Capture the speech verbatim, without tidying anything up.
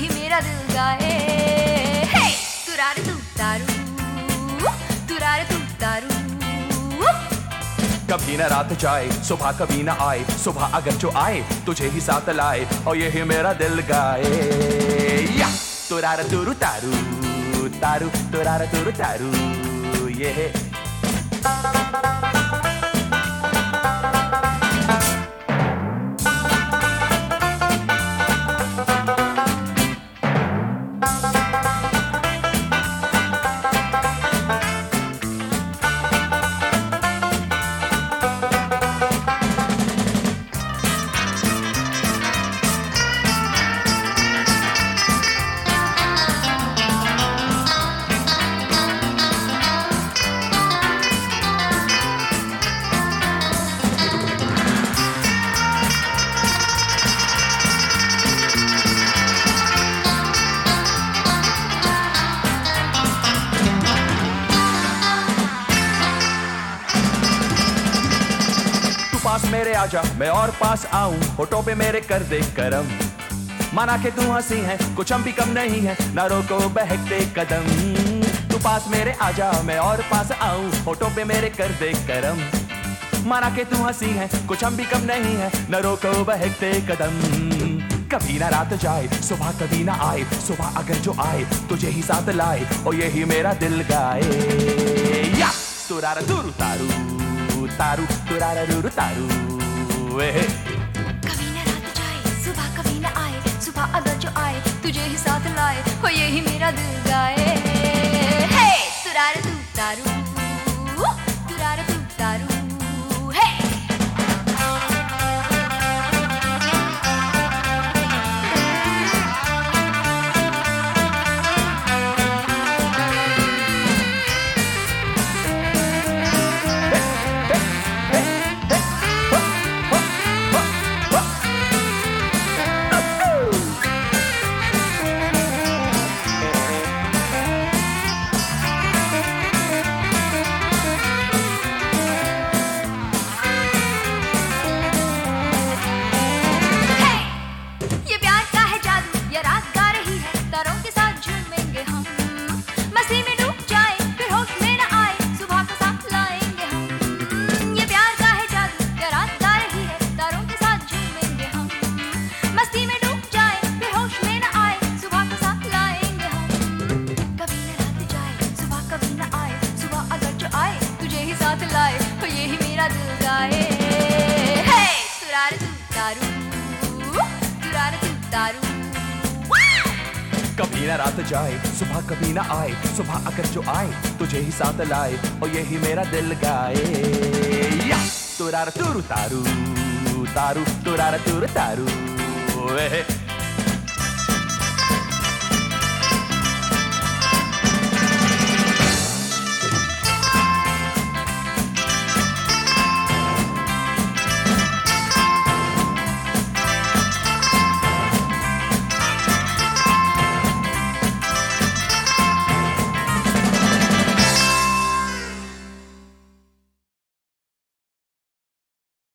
यही मेरा दिल गाए। हे तुरारे तू तारू, तुरारे तू तारू। कभी न रात जाए सुबह कभी न आए, सुबह अगर जो आए तुझे ही साथ लाए और यही मेरा दिल गाए। या तुरारा तुरु तारू तारू, तुरारा तुरु तारू ये। पास मेरे आजा मैं और पास आऊं, होठों पे मेरे कर दे करम। माना के तू हंसी है कुछ हम भी कम नहीं है, ना रोको बहकते कदम। तू पास मेरे आजा मैं और पास आऊं, होठों पे मेरे कर दे करम। माना के तू हंसी है कुछ हम भी कम नहीं है, ना रोको बहकते कदम। कभी ना रात जाए सुबह कभी ना आए, सुबह अगर जो आए तुझे ही साथ लाए और यही मेरा दिल गाए। या तुरारा तुरु तारू तारू, तुरारा रुरु तारू वे। कभी न रात जाए सुबह कभी न आए, सुबह अगर जो आए तुझे ही साथ लाए हो यही मेरा दिल गाए। हे तुरारा तू तारू, तुरारा तू तारू हे। लाए हो यही मेरा दिल गाए। हे तुरारे तू तारू, तुरारे तू तारू। कभी ना रात जाए सुबह कभी ना आए, सुबह अगर जो आए तुझे ही साथ लाए और यही मेरा दिल गाए। या तुरारा तुरु तारू तारू, तुरारा तुरु तारू वे।